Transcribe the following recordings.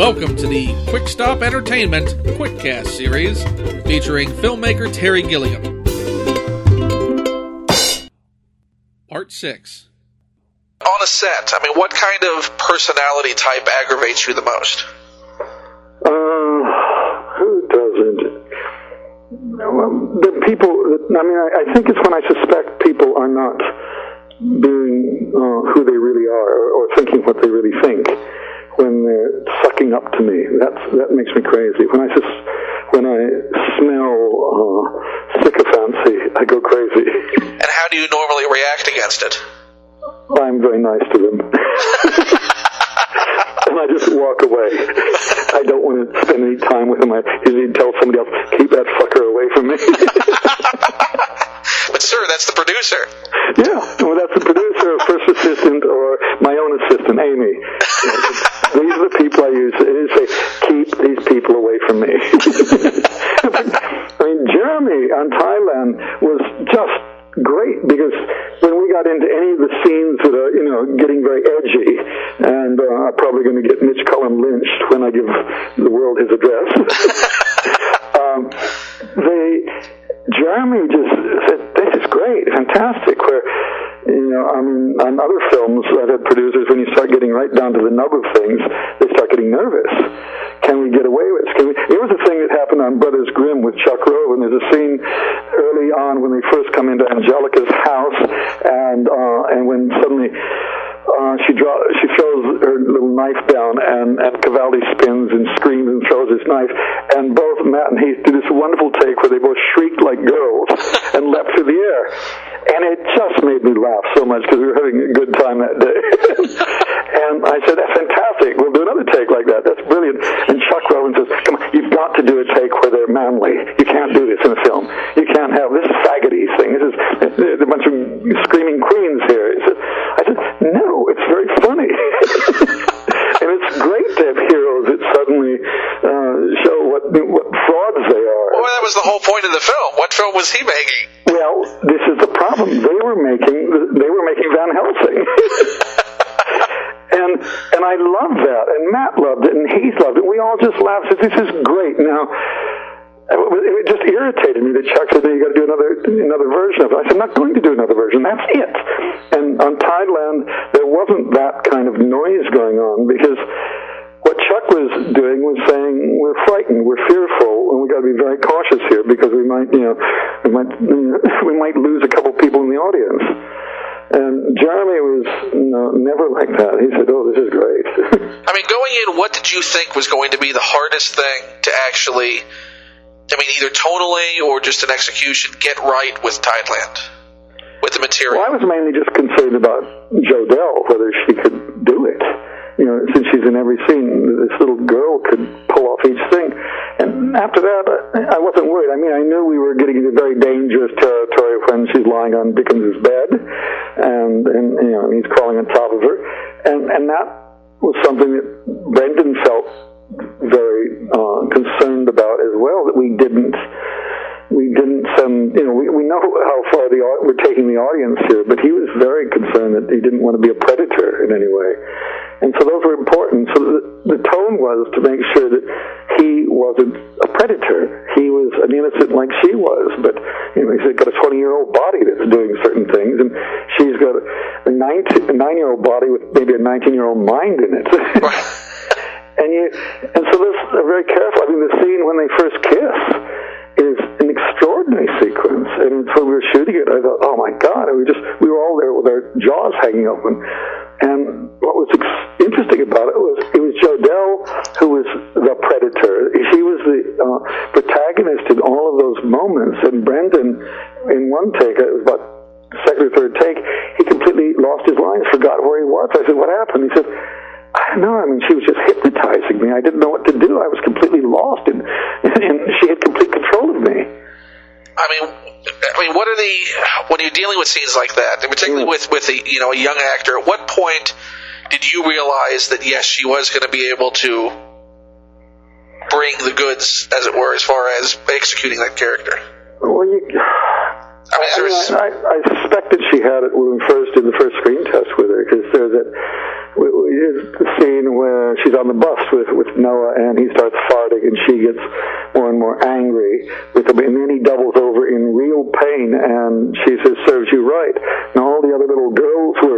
Welcome to the Quick Stop Entertainment Quickcast series featuring filmmaker Terry Gilliam. Part 6. On a set, what kind of personality type aggravates you the most? Who doesn't? The people, I think it's when I suspect people are not being who they really are or thinking what they really think. When they're sucking up to me, that makes me crazy. When I smell sycophancy, I go crazy. And how do you normally react against it? I'm very nice to them. And I just walk away. I don't want to spend any time with them. I usually tell somebody else, keep that fucker away from me. But sir, that's the producer. Yeah, well, that's the producer, first assistant, or my own assistant, Amy. These are the people I use. They say, keep these people away from me. Jeremy on Thailand was just great because when we got into any of the scenes that are, getting very edgy, and I'm probably going to get Mitch Cullen lynched when I give the world his address, Jeremy just said, this is great, fantastic, where, on other films I've had producers, when you start getting right down to the nub of things, they start getting nervous. Can we get away with it? It was a thing that happened on Brothers Grimm with Chuck Rove, and there's a scene early on when they first come into Angelica's house, and when suddenly she throws her little knife down, and Cavalli spins and screams and throws his knife, and both Matt and Heath did this wonderful take where they both shrieked like girls and leapt through the air. And it just made me laugh so much because we were having a good time that day. And I said, that's fantastic. We'll do another take like that. That's brilliant. And Chuck Rowan says, come on, you've got to do a take where they're manly. You can't do this in a film. You can't have this faggoty thing. There's a bunch of screaming queens here. I said, no, it's very funny. And it's great to have heroes that suddenly show what frauds they are. Well, that was the whole point of the film. What film was he making? Well, this is the problem. They were making Van Helsing. And I loved that, and Matt loved it, and Heath loved it. We all just laughed. Said, this is great. Now, it just irritated me that Chuck said, you got to do another version of it. I said, I'm not going to do another version. That's it. And on Thailand, there wasn't that kind of noise going on because what Chuck was doing was saying, we're frightened, we're fearful, and we got to be very cautious here because we might lose a couple people in the audience. And Jeremy was never like that. He said, oh, this is great. Going in, what did you think was going to be the hardest thing to actually, either tonally or just an execution, get right with Thailand, with the material? Well, I was mainly just concerned about Jodelle, whether she could do it. Since she's in every scene, this little girl could pull off each thing. And after that, I wasn't worried. I knew we were getting into very dangerous territory when she's lying on Dickens's bed, and he's crawling on top of her. And that was something that Brendan felt very concerned about as well, that we didn't send, we know how far we're taking the audience here, but he was very concerned that he didn't want to be a predator in any way. And so those were important. So the tone was to make sure that he wasn't a predator. He was an innocent like she was, but he's got a 20-year-old body that's doing certain things, and she's got a 9-year-old body with maybe a 19-year-old mind in it. And so this are very careful. The scene when they first kiss is an extraordinary sequence, and when we were shooting it, I thought, oh my God, we were all there with our jaws hanging open. And what was interesting about it was Jodelle who was the predator. She was the protagonist in all of those moments, and Brendan, in one take, it was about second or third take, he completely lost his lines, forgot where he was. I said, what happened? He said, I don't know, she was just hypnotizing me. I didn't know what to do. I was completely lost, and she had complete control of me. What are when you're dealing with scenes like that, and particularly with a young actor, at what point did you realize that, yes, she was going to be able to bring the goods, as it were, as far as executing that character? Well, I suspected she had it when we first did the first screen test with her, because there's we did the scene where she's on the bus with Noah, and he starts farting, and she gets more and more angry with him, and then he doubles over in real pain, and she says, "Serves you right." And all the other little girls were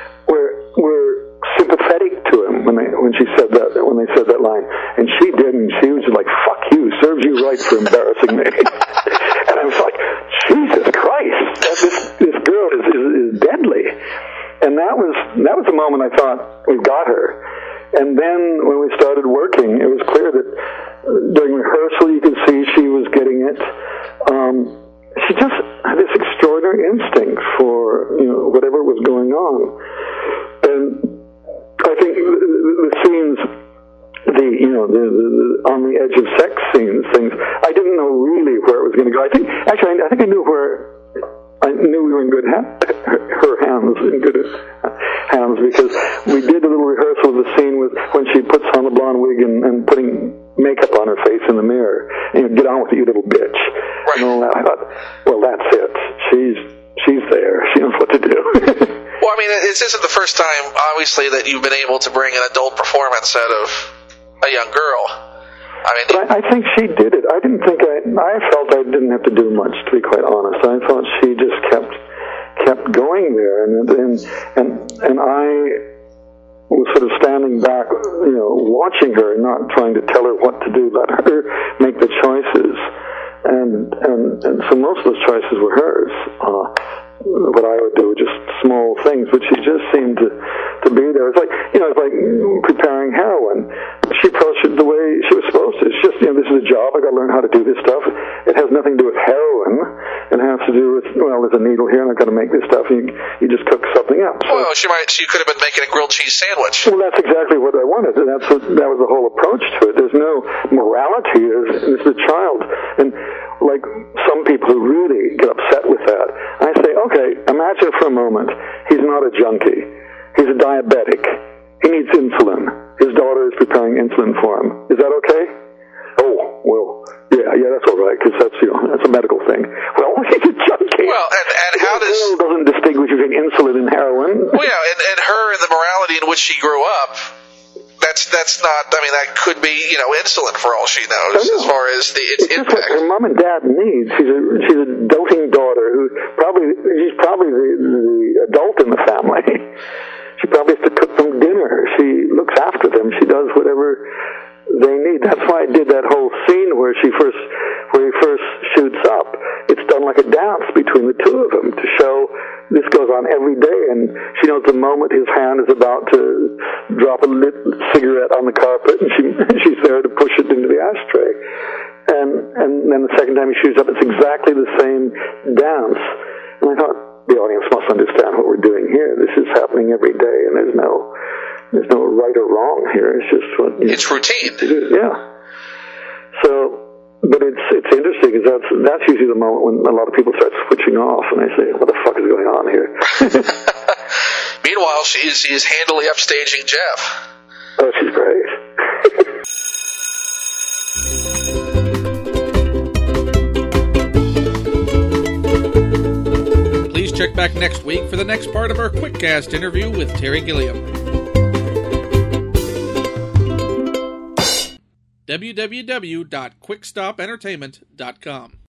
sympathetic to him when they said that line, and she didn't. She was just like, "Fuck you, serves you right for embarrassing me." And I was like, Jesus Christ, this girl is deadly. And that was the moment I thought, we've got her. And then when we started working, it was clear that during rehearsal you could see she was getting it. She just had this extraordinary instinct for whatever was going on. And I think the scenes, the on the edge of sex scenes, things, I didn't know really where it was going to go. I think I knew where. I knew we were in good her hands, in good hands, because we did a little rehearsal of the scene with when she puts on the blonde wig and putting makeup on her face in the mirror, and get on with it, you little bitch. Right. And all that. I thought, well, that's it. She's there. She knows what to do. Well, I mean, this isn't the first time, obviously, that you've been able to bring an adult performance out of a young girl. But I think she did it. I felt I didn't have to do much, to be quite honest. I thought she just kept going there, and I was sort of standing back, watching her and not trying to tell her what to do. Let her make the choices, and so most of those choices were hers. What I would do, just small things, but she just seemed to be there. It's like preparing heroin. She approached it the way she was supposed to. It's just, this is a job. I got to learn how to do this stuff. It has nothing to do with heroin. It has to do with, there's a needle here, and I've got to make this stuff. And you just cook something up. So, well, she could have been making a grilled cheese sandwich. Well, that's exactly what I wanted. And that was the whole approach to it. There's no morality. This is a child, and like some people who really get upset with that, I say, okay, imagine for a moment, he's not a junkie. He's a diabetic. He needs insulin. His daughter is preparing insulin for him. Is that okay? Oh, well, yeah, that's all right, because that's a medical thing. Well, he's a junkie. Well, and how does... doesn't distinguish between insulin and heroin. Well, yeah, and her and the morality in which she grew up, that's not, that could be, insulin for all she knows, as far as its impact. Her mom and dad needs. She's a doting daughter she's probably the adult in the family. She probably has to cook them dinner. She looks after them. She does whatever they need. That's why I did that whole scene where he first shoots up. It's done like a dance between the two of them to show this goes on every day, and she knows the moment his hand is about to drop a lit cigarette on the carpet, and she's there to push it into the ashtray. And then the second time he shoots up, it's exactly the same dance. And I thought, the audience must understand what we're doing here. This is happening every day, and there's no right or wrong here. It's just what it's routine. Yeah. So, but it's interesting because that's usually the moment when a lot of people start switching off, and they say, "What the fuck is going on here?" Meanwhile, she's handily upstaging Jeff. Oh, she's great. Please check back next week for the next part of our QuickCast interview with Terry Gilliam. www.quickstopentertainment.com